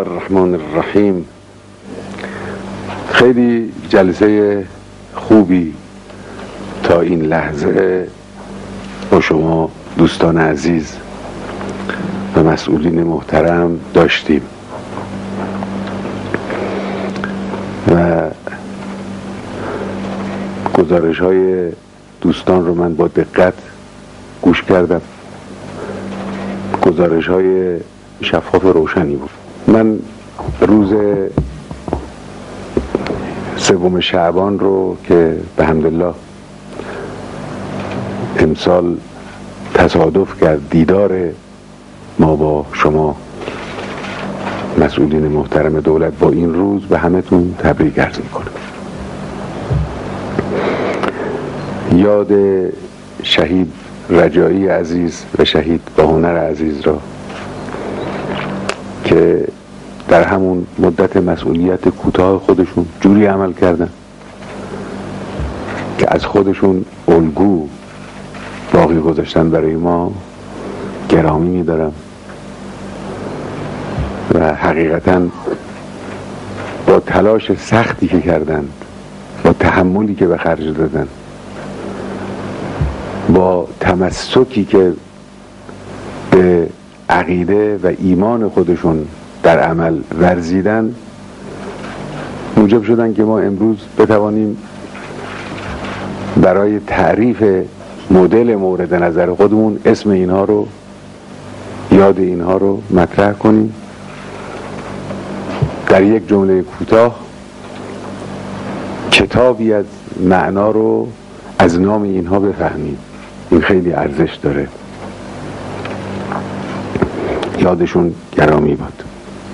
الرحمن الرحیم. خیلی جلسه خوبی تا این لحظه با شما دوستان عزیز و مسئولین محترم داشتیم و گزارش های دوستان رو من با دقت گوش کردم. گزارش های شفاف روشنی بود. من روز 3 شعبان رو که به حمدالله امسال تصادف کرد دیدار ما با شما مسئولین محترم دولت با این روز، به همه‌تون تبریک عرض میکنم. یاد شهید رجایی عزیز و شهید باهنر عزیز را که در همون مدت مسئولیت کوتاه خودشون جوری عمل کردن که از خودشون الگو باقی گذاشتن برای ما، گرامی می‌دارم و حقیقتاً با تلاش سختی که کردند، با تحملی که به خرج دادن، با تمسکی که به عقیده و ایمان خودشون در عمل ورزیدن، موجب شدن که ما امروز بتوانیم برای تعریف مدل مورد نظر خودمون اسم اینها رو، یاد اینها رو مطرح کنیم، در یک جمله کوتاه کتابی از معنا رو از نام اینها بفهمیم. این خیلی ارزش داره. یادشون گرامی باد.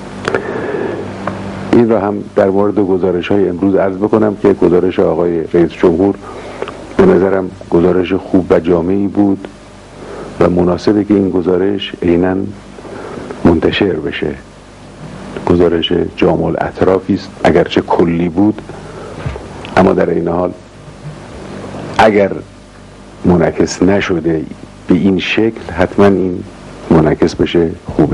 این را هم در مورد گزارش های امروز عرض بکنم که گزارش آقای رئیس جمهور به نظرم گزارش خوب و جامعی بود و مناسبه که این گزارش عیناً منتشر بشه. گزارش جامع الاطرافی است، اگرچه کلی بود، اما در این حال اگر منعکس نشده به این شکل، حتما این منعکس بشه خوبه.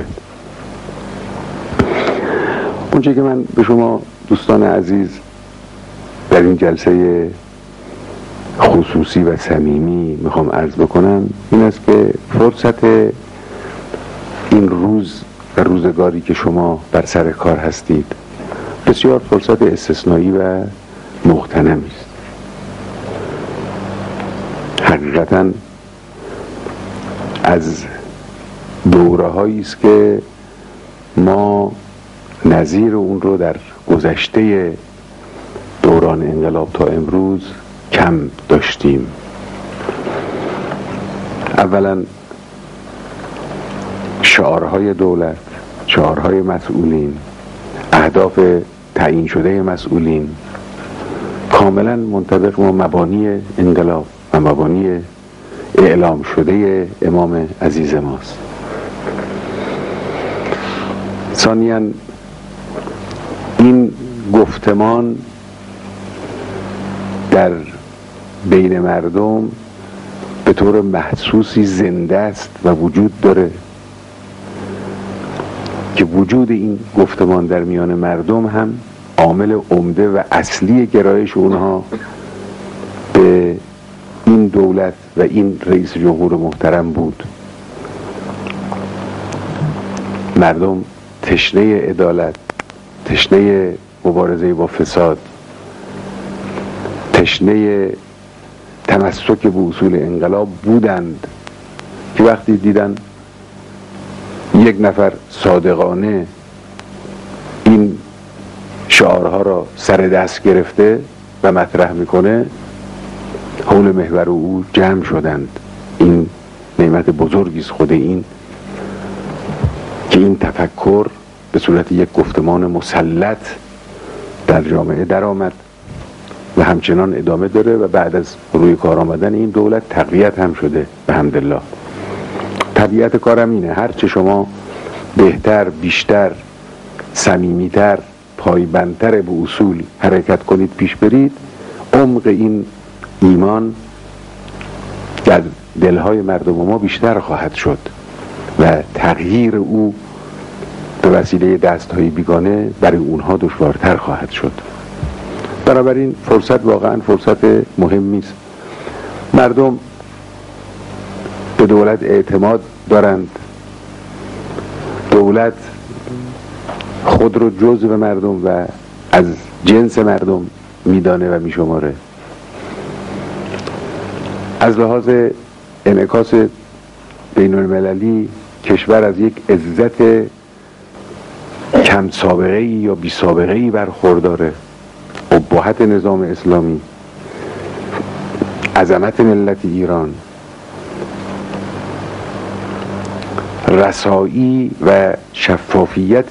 اونچه که من به شما دوستان عزیز در این جلسه خصوصی و صمیمی میخوام عرض بکنم این است که فرصت این روز و روزگاری که شما بر سر کار هستید بسیار فرصت استثنایی و مغتنمی است. حقیقتاً از دوره هایی است که ما نظیر اون رو در گذشته دوران انقلاب تا امروز کم داشتیم. اولا شعارهای دولت، شعارهای مسئولین، اهداف تعیین شده مسئولین کاملا منطبق با مبانی انقلاب و مبانی اعلام شده امام عزیز ماست. ثانیاً این گفتمان در بین مردم به طور محسوسی زنده است و وجود داره که وجود این گفتمان در میان مردم هم عامل عمده و اصلی گرایش اونها به این دولت و این رئیس جمهور محترم بود. مردم تشنه عدالت، تشنه مبارزه با فساد، تشنه تمسک به اصول انقلاب بودند که وقتی دیدن یک نفر صادقانه این شعارها را سر دست گرفته و مطرح میکنه، حول محور او جمع شدند. این نعمت بزرگی است خود این که این تفکر به صورت یک گفتمان مسلط در جامعه در آمد و همچنان ادامه داره و بعد از روی کار آمدن این دولت تقویت هم شده به حمدالله. طبیعت کارم اینه، هرچه شما بهتر، بیشتر، صمیمیتر، پایبندتر به اصول حرکت کنید، پیش برید، عمق این ایمان در دلهای مردم ما بیشتر خواهد شد و تغییر او به وسیله دست‌های بیگانه برای اونها دشوارتر خواهد شد. بنابراین فرصت واقعا فرصت مهمی است. مردم به دولت اعتماد دارند، دولت خود رو جزو مردم و از جنس مردم میدانه و میشماره. از لحاظ انعکاس بین المللی کشور از یک عزت کم سابقه ای یا بی سابقه ای برخورداره. ابهت نظام اسلامی، عظمت ملت ایران، رسایی و شفافیت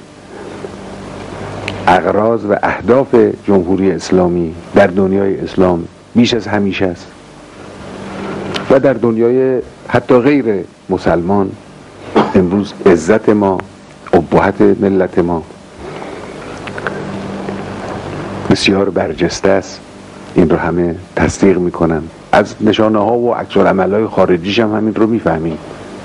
اغراض و اهداف جمهوری اسلامی در دنیای اسلام بیش از همیشه است و در دنیای حتی غیر مسلمان امروز عزت ما، ابهت ملت ما بسیار برجسته است. این رو همه تصدیق میکنن. از نشانه ها و عکس العمل های خارجیش هم همین رو میفهمیم.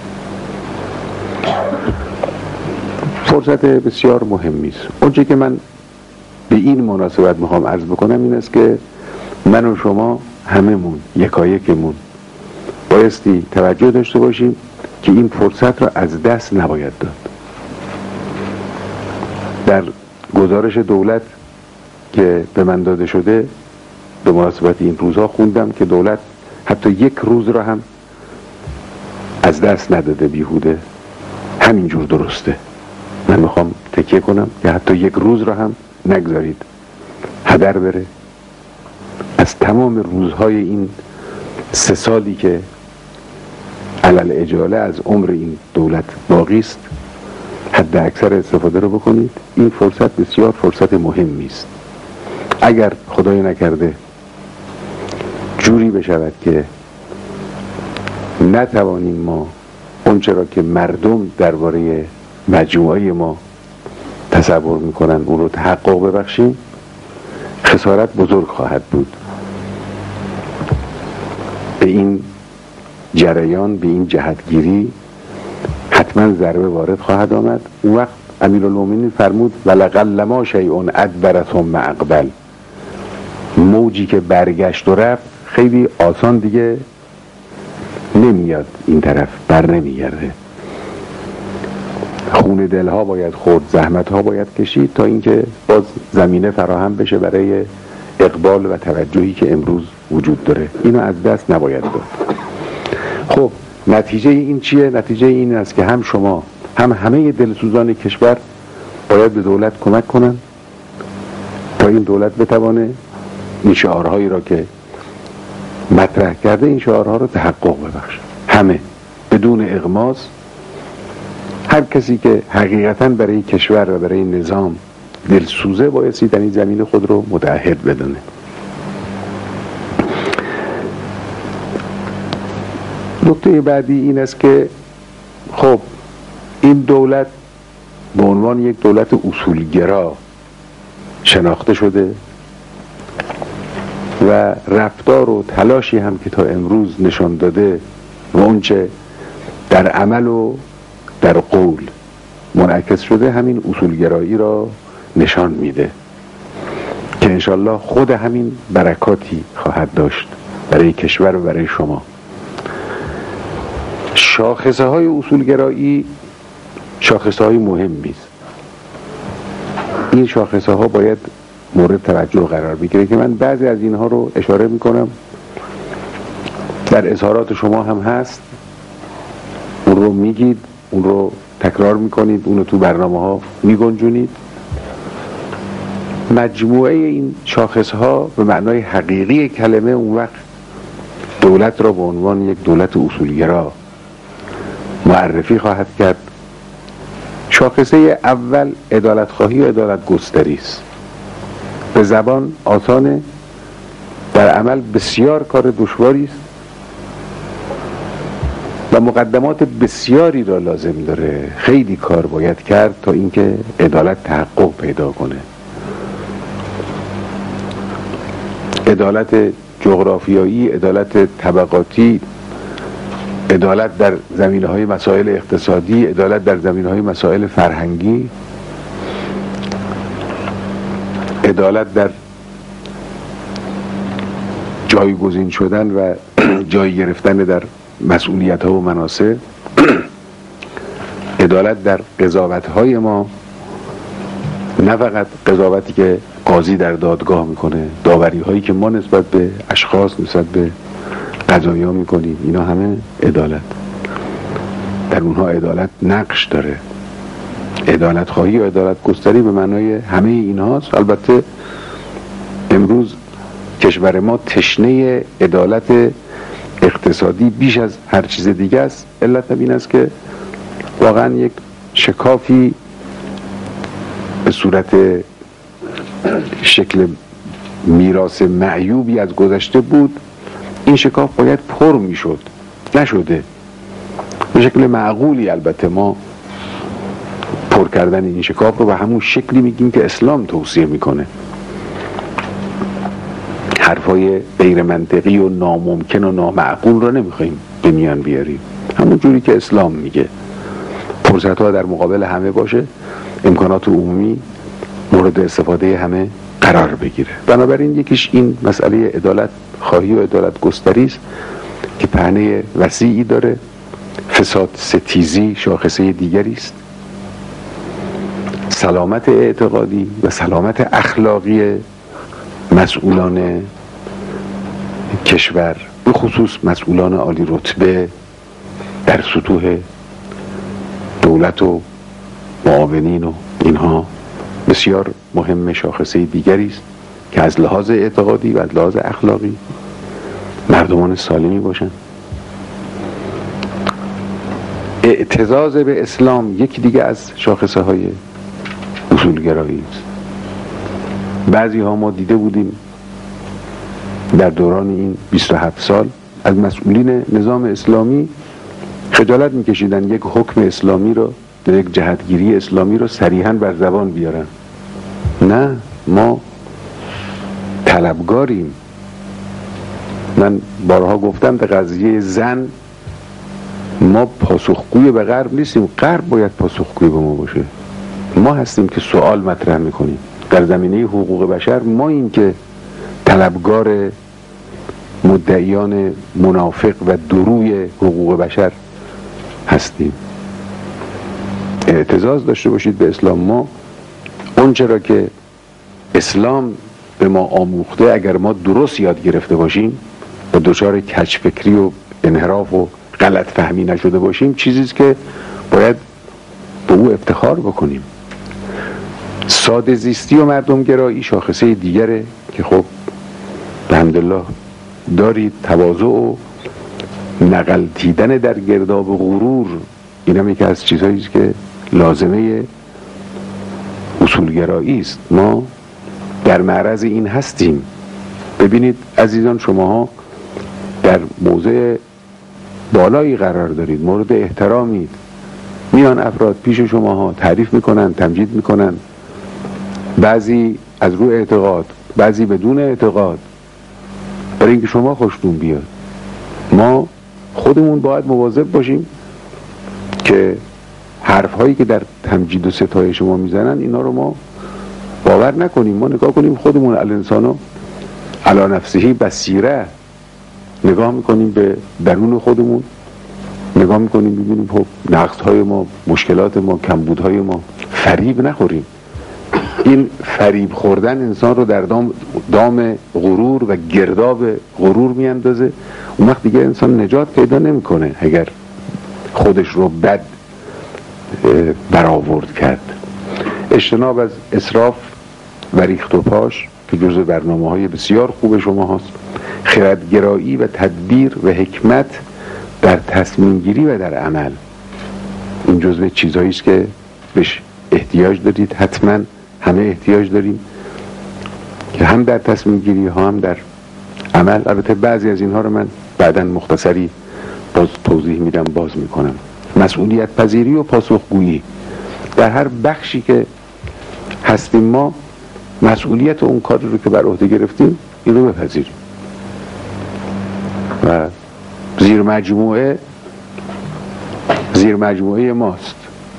فرصت بسیار مهمی است. اونچه که من به این مناسبت میخوام عرض بکنم این است که من و شما هممون یکایکمون بایستی توجه داشته باشیم که این فرصت را از دست نباید داد. در گزارش دولت که به من داده شده به مناسبت این روزها خوندم که دولت حتی یک روز را هم از دست نداده بیهوده. همینجور درسته. من میخوام تکیه کنم که حتی یک روز را هم نگذارید هدر بره. از تمام روزهای این 3 سالی که علل اجاله از عمر این دولت باقی است حد اکثر استفاده رو بکنید. این فرصت بسیار فرصت مهمی است. اگر خدای نکرده جوری بشود که نتوانیم ما اونچه را که مردم درباره مجموعه ما تصور میکنن اون رو تحقق ببخشیم، خسارت بزرگ خواهد بود. به این جریان، به این جهتگیری حتما ضربه وارد خواهد آمد. اون وقت امیرالمومنین فرمود ولقل ما شیء ادبر ثم اقبل. موجی که برگشت و رفت خیلی آسان دیگه نمیاد این طرف، بر نمیگرده. خون دلها باید خورد، زحمتها باید کشید تا اینکه باز زمینه فراهم بشه برای اقبال و توجهی که امروز وجود داره. اینو از دست نباید داد. خب نتیجه این چیه؟ نتیجه این است که هم شما هم همه دلسوزان کشور باید به دولت کمک کنن تا این دولت بتوانه این شعارهایی را که مطرح کرده این شعارها را تحقق ببخشه. همه بدون اغماض. هر کسی که حقیقتاً برای کشور و برای نظام دلسوزه بایستی در این زمین خود رو متعهد بدونه. نکته بعدی این است که خب این دولت به عنوان یک دولت اصولگرا شناخته شده و رفتار و تلاشی هم که تا امروز نشان داده و اونچه در عمل و در قول منعکس شده همین اصولگرایی را نشان میده که انشالله خود همین برکاتی خواهد داشت برای کشور و برای شما. شاخصه های اصولگرایی شاخصه های مهمی است. این شاخصه ها باید مورد توجه قرار بگیره که من بعضی از اینها رو اشاره میکنم، در اظهارات شما هم هست، اون رو میگید، اون رو تکرار میکنید، اون رو تو برنامه ها میگنجونید. مجموعه این شاخص ها به معنای حقیقی کلمه اون وقت دولت را به عنوان یک دولت اصولگرا معرفی خواهد کرد. شاخصه اول عدالت خواهی و عدالت گستری است. به زبان آسانه، در عمل بسیار کار دشواری است و مقدمات بسیاری را لازم داره. خیلی کار باید کرد تا اینکه عدالت تحقق پیدا کنه. عدالت جغرافیایی، عدالت طبقاتی، عدالت در زمینه‌های مسائل اقتصادی، عدالت در زمینه‌های مسائل فرهنگی، عدالت در جایگزین شدن و جای گرفتن در مسئولیت‌ها و مناصب، عدالت در قضاوت‌های ما، نه فقط قضاوتی که قاضی در دادگاه میکنه، داوری‌هایی که ما نسبت به اشخاص، نسبت به قضایا میکنیم، اینا همه عدالت. در اونها عدالت نقش داره. عدالت خواهی و عدالت گستری به معنای همه اینهاست. البته امروز کشور ما تشنه عدالت اقتصادی بیش از هر چیز دیگه است. علت این است که واقعا یک شکافی به صورت شکل میراث معیوبی از گذشته بود. این شکاف باید پر میشد، نشده. به شکل معقولی البته ما پر کردن این شکاف رو به همون شکلی میگیم که اسلام توصیه میکنه. حرفای غیر منطقی و ناممکن و نامعقول رو نمیخوایم به میان بیاریم، همون جوری که اسلام میگه. فرصت ها در مقابل همه باشه، امکانات عمومی مورد استفاده همه قرار بگیره. بنابراین یکیش این مسئله عدالت خواهی و عدالت گستری است که پهنه وسیعی داره. فساد ستیزی شاخصه دیگری است. سلامت اعتقادی و سلامت اخلاقی مسئولان کشور، به خصوص مسئولان عالی رتبه در سطوح دولت و معاونین و اینها، بسیار مهم شاخصه دیگری است که از لحاظ اعتقادی و از لحاظ اخلاقی مردمان سالمی باشند. اعتزاز به اسلام یکی دیگه از شاخصه های اصولگرایی است. بعضی ها ما دیده بودیم در دوران این 27 سال از مسئولین نظام اسلامی خجالت میکشیدن یک حکم اسلامی رو، یک جهتگیری اسلامی رو صریحاً بر زبان بیارن. نه، ما طلبگاریم. من بارها گفتم به قضیه زن، ما پاسخگوی به غرب نیستیم، غرب باید پاسخگوی به ما باشه. ما هستیم که سوال مطرح میکنیم. در زمینه حقوق بشر ما این که طلبگار مدعیان منافق و دروی حقوق بشر هستیم. اعتزاز داشته باشید به اسلام. ما اون چرا که اسلام به ما آموخته، اگر ما درست یاد گرفته باشیم و دچار کج فکری و انحراف و غلط فهمی نشده باشیم، چیزیست که باید به او افتخار بکنیم. ساده زیستی و مردم گرایی شاخصه دیگره که خب الحمدلله دارید. تواضع و نغلطیدن در گرداب غرور، این هم یکی از چیزهایی است که لازمه اصولگرایی است. ما در معرض این هستیم. ببینید عزیزان، شماها در موضع بالایی قرار دارید، مورد احترامید. میان افراد پیش شماها تعریف میکنن، تمجید میکنن، بعضی از روی اعتقاد، بعضی بدون اعتقاد، برای اینکه شما خوشتون بیاد. ما خودمون باید مواظب باشیم که حرف هایی که در تمجید و ستایش شما میزنن اینا رو ما باور نکنیم. ما نگاه کنیم خودمون، الانسانو علی نفسه بصیره، نگاه میکنیم به درون خودمون، نگاه میکنیم ببینیم خب نقصهای ما، مشکلات ما، کمبودهای ما. فریب نخوریم. این فریب خوردن انسان رو در دام غرور و گرداب غرور میاندازه. اون وقت دیگه انسان نجات پیدا نمیکنه اگر خودش رو بد برآورد کرد. اجتناب از اسراف و ریخت و پاش که جزء برنامه‌های بسیار خوب شما هست. خردگرایی و تدبیر و حکمت در تصمیم گیری و در عمل، این جزء چیزهایی است که بهش احتیاج دارید. حتما همه احتیاج داریم که هم در تصمیم گیری ها هم در عمل. البته بعضی از اینها رو من بعداً مختصری باز توضیح میدم، باز میکنم. مسئولیت پذیری و پاسخگویی در هر بخشی که هستیم، ما مسئولیت اون کاری رو که بر عهده گرفتیم این رو بپذیریم و زیر مجموعه زیر مجموعه ماست،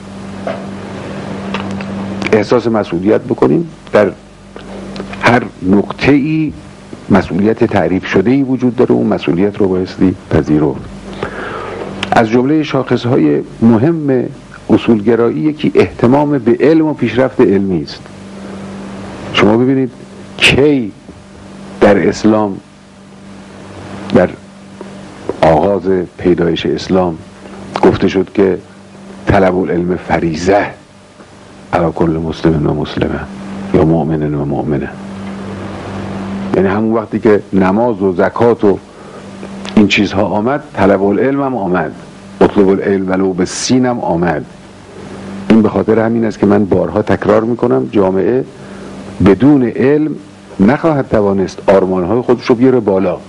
احساس مسئولیت بکنیم. در هر نقطه‌ای مسئولیت تعریف شده‌ای وجود داره، اون مسئولیت رو بایستی پذیرفت. از جمله شاخصهای مهم اصولگرایی یکی اهتمام به علم و پیشرفت علمی است. شما ببینید کی در اسلام، در آغاز پیدایش اسلام گفته شد که طلب العلم فریضه علی کل مسلم و مسلمه یا مؤمن و مؤمنه. یعنی همون وقتی که نماز و زکات و این چیزها آمد، طلب العلم هم آمد، اطلب العلم ولو بالسین هم آمد. این به خاطر همین است که من بارها تکرار میکنم جامعه بدون علم نخواهد توانست آرمانهای خودش رو بیاره بالا.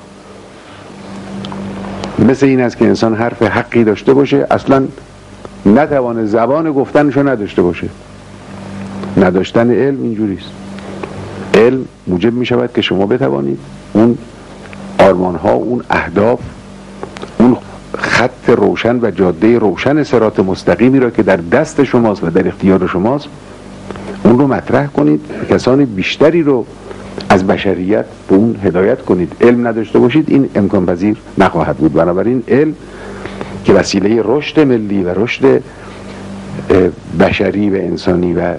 مثل این است که انسان حرف حقی داشته باشه اصلا نتوانه زبان گفتنشو نداشته باشه. نداشتن علم اینجوریست. علم موجب می شود که شما بتوانید اون آرمانها، اون اهداف، اون خط روشن و جاده روشن صراط مستقیمی را که در دست شماست و در اختیار شماست اون رو مطرح کنید، کسان بیشتری رو از بشریت به اون هدایت کنید. علم نداشته باشید این امکان پذیر نخواهد بود. بنابراین علم که وسیله رشد ملی و رشد بشری و انسانی و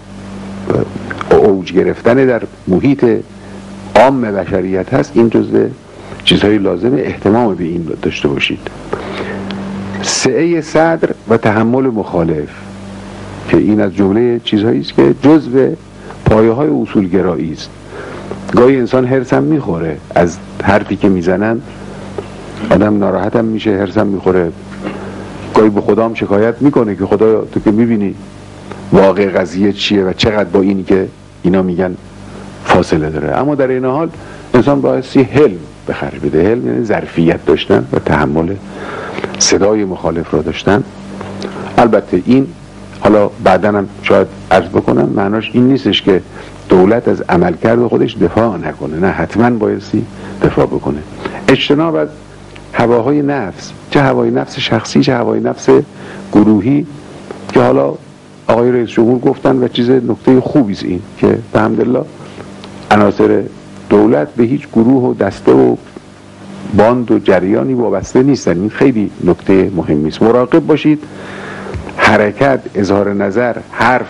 اوج گرفتن در محیط عام بشریت هست، این جزء چیزهای لازمه اهتمام به این داشته باشید. سعه صدر و تحمل مخالف که این از جمله چیزهایی است که جزء پایه‌های اصولگرایی است. گاهی انسان هرسم میخوره از حرفی که میزنن، آدم ناراحتم میشه، هرسم میخوره، گاهی به خدا هم شکایت میکنه که خدا تو که میبینی واقع قضیه چیه و چقدر با اینی که اینا میگن فاصله داره. اما در این حال انسان بایستی حلم به خرج بده. حلم یعنی ظرفیت داشتن و تحمل صدای مخالف را داشتن. البته این حالا بعداً هم شاید عرض بکنم معناش این نیستش که دولت از عملکرد خودش دفاع نکنه، نه، حتما بایستی دفاع بکنه. اجتناب از هواهای نفس، چه هوای نفس شخصی چه هوای نفس گروهی، که حالا آقای رئیس جمهور گفتن و چیز نکته خوبی است این که به الحمدلله عناصر دولت به هیچ گروه و دسته و باند و جریانی وابسته نیستن. این خیلی نکته مهمی است. مراقب باشید حرکت، اظهار نظر، حرف،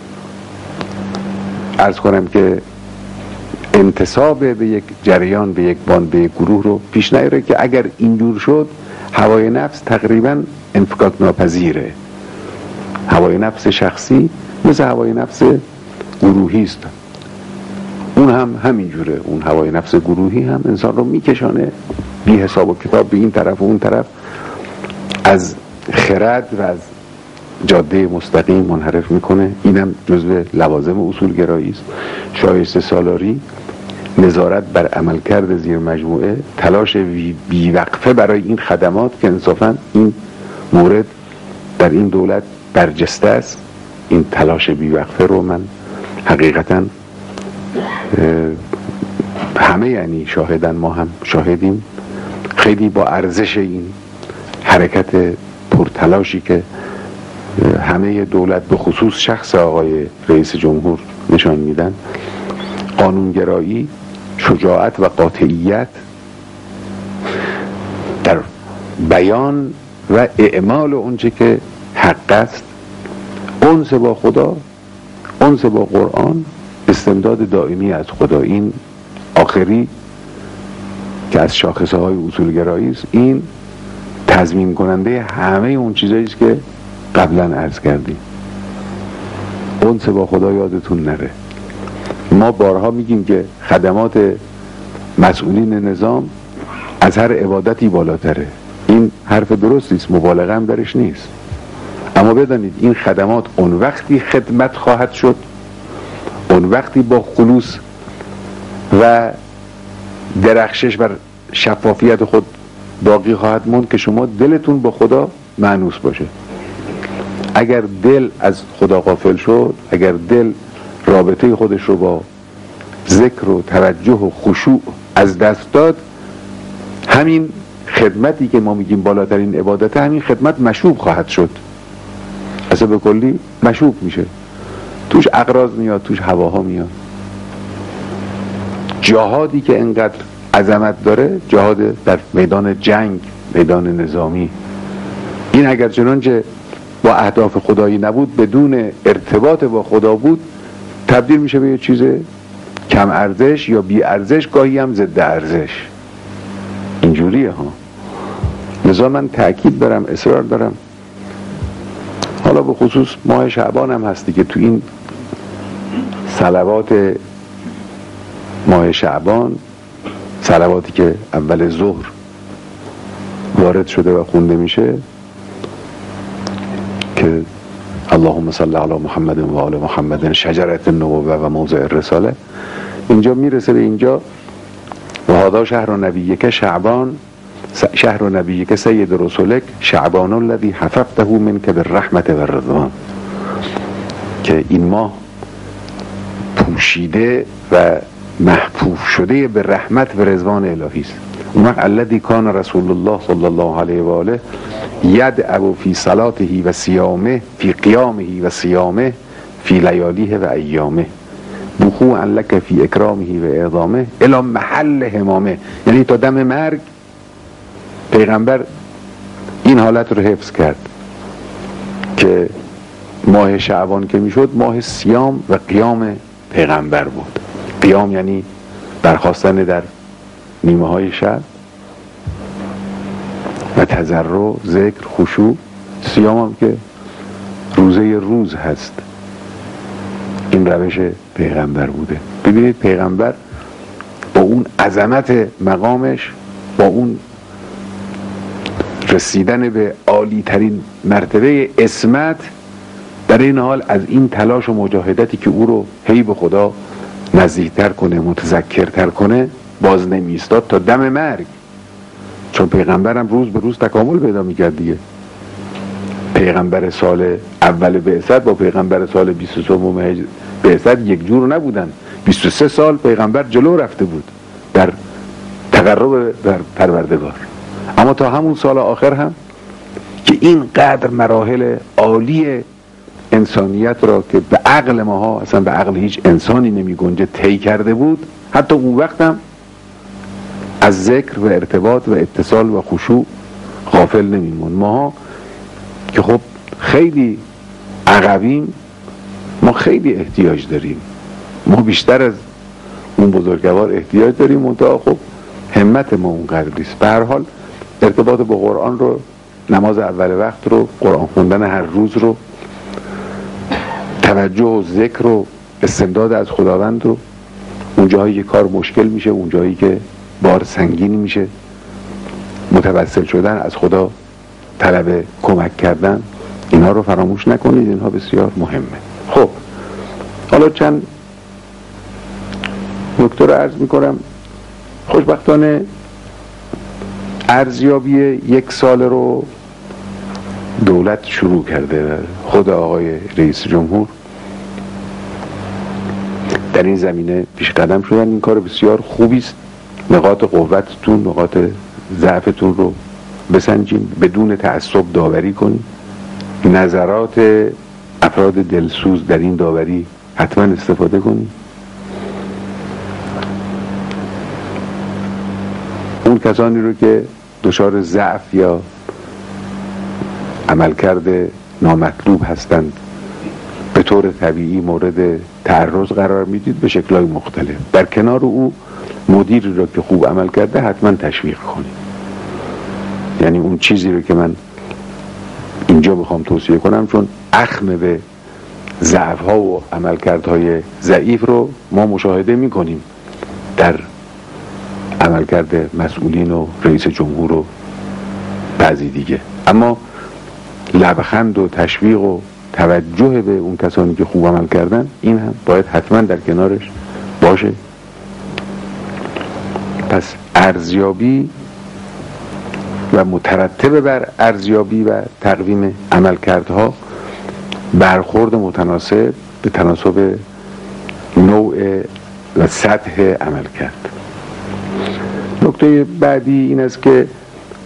عرض کنم که انتساب به یک جریان، به یک باند، به یک گروه رو پیش نیاره که اگر اینجور شد هوای نفس تقریبا انفکاک ناپذیره. هوای نفس شخصی مثل هوای نفس گروهی است. اون هم همینجوره. اون هوای نفس گروهی هم انسان رو میکشانه بی حساب و کتاب به این طرف و اون طرف، از خرد و از جاده مستقیم منحرف میکنه. اینم جزو لوازم اصولگرایی است. شایسته سالاری، نظارت بر عملکرد زیر مجموعه، تلاش بیوقفه برای این خدمات که انصافا این مورد در این دولت برجسته است. این تلاش بیوقفه رو من حقیقتا همه یعنی شاهدن، ما هم شاهدیم، خیلی با ارزش این حرکت پرتلاشی که همه دولت به خصوص شخص آقای رئیس جمهور نشان میدن. قانونگرایی، شجاعت و قاطعیت در بیان و اعمال اونچه که حق است، انس با خدا، انس با قرآن، استمداد دائمی از خدا. این آخری که از شاخصهای اصولگرایی است، این تضمین کننده همه اون چیزایی است که قبلا عرض کردیم. انس با خدا یادتون نره. ما بارها میگیم که خدمات مسئولین نظام از هر عبادتی بالاتره. این حرف درستی است، مبالغه هم درش نیست. اما بدانید این خدمات اون وقتی خدمت خواهد شد، اون وقتی با خلوص و درخشش بر شفافیت خود باقی خواهد موند که شما دلتون با خدا مانوس باشه. اگر دل از خدا غافل شد، اگر دل رابطه خودش رو با ذکر و توجه و خشوع از دست داد، همین خدمتی که ما میگیم بالاترین عبادت، همین خدمت مشوب خواهد شد، اصلا به کلی مشوب میشه، توش اغراض میاد، توش هواها میاد. جهادی که انقدر عظمت داره، جهاد در میدان جنگ، میدان نظامی، این اگر چنانچه با اهداف خدایی نبود، بدون ارتباط با خدا بود، تبدیل میشه به یه چیز کم ارزش یا بی ارزش، گاهی هم ضد ارزش. اینجوریه ها. لذا من تأکید دارم، اصرار دارم، حالا به خصوص ماه شعبان هم هستی که تو این صلوات ماه شعبان، صلواتی که اول ظهر وارد شده و خونده میشه که اللهم صل علی محمد و آل محمد شجرة النبوة و موضع الرساله، اینجا میرسه به اینجا و هذا شهر نبیک شعبان، شهر نبیک سید رسولک شعبان الذی حفظته منک بالرحمت و الرضوان، که این ماه پوشیده و محفوف شده به رحمت و رضوان الهی است. اون وقت الذی کان رسول الله صلی الله علیه و آله یدعو فی صلاته و صیامه فی قیامه و صیامه فی لیالیه و ایامه بخوعا لک فی اکرامه و اعظامه الی محل همامه. یعنی تا دم مرگ پیغمبر این حالت رو حفظ کرد که ماه شعبان که میشد ماه صیام و قیام پیغمبر بود. قیام یعنی برخاستن در نیمه های شب و تضرع، ذکر، خشوع. صیام هم که روزه روز هست، این روش پیغمبر بوده. ببینید پیغمبر با اون عظمت مقامش، با اون رسیدن به عالی ترین مرتبه عصمت، در این حال از این تلاش و مجاهدتی که او رو هی به خدا نزدیکتر کنه، متذکرتر کنه، باز نمی ایستاد تا دم مرگ. چون پیغمبرم روز به روز تکامل پیدا میکرد دیگه. پیغمبر سال اول بعثت با پیغمبر سال 23 بعثت یک جور نبودن. 23 سال پیغمبر جلو رفته بود در تقرب در پروردگار، اما تا همون سال آخر هم که اینقدر مراحل عالی انسانیت را که به عقل ماها، اصلا به عقل هیچ انسانی نمی گنجه، طی کرده بود، حتی اون وقت هم از ذکر و ارتباط و اتصال و خشوع غافل نمیمون. ماها که خب خیلی عقبیم، ما خیلی احتیاج داریم، ما بیشتر از اون بزرگوار احتیاج داریم، منتها خب همت ما اونقدر نیست. به هر حال ارتباط با قرآن رو، نماز اول وقت رو، قرآن خوندن هر روز رو، توجه و ذکر رو، استمداد از خداوند رو، اون جایی که کار مشکل میشه، اون جایی که بار سنگین میشه، متوسل شدن از خدا، طلب کمک کردن، اینها رو فراموش نکنید، اینها بسیار مهمه. خب حالا چند نکته رو عرض میکنم. خوشبختانه ارزیابی یک سال رو دولت شروع کرده، خود آقای رئیس جمهور در این زمینه پیش قدم شدن. این کار بسیار خوبی است. نقاط قوتتون، نقاط ضعفتون رو بسنجین، بدون تعصب داوری کنید. نظرات افراد دلسوز در این داوری حتما استفاده کنید. اون کسانی رو که دچار ضعف یا عملکرد نامطلوب هستند به طور طبیعی مورد تعرض قرار میدید به شکل‌های مختلف. در کنار او مدیری رو که خوب عمل کرده حتما تشویق کنید. یعنی اون چیزی رو که من اینجا بخوام توصیه کنم، چون اخم به ضعف‌ها و عملکردهای ضعیف رو ما مشاهده می‌کنیم در عملکرد مسئولین و رئیس جمهور و بعضی دیگه، اما لبخند و تشویق و توجه به اون کسانی که خوب عمل کردن، این هم باید حتما در کنارش باشه. پس ارزیابی و مترتب بر ارزیابی و تقویم عملکردها برخورد متناسب به تناسب نوع و سطح عملکرد. نکته بعدی این است که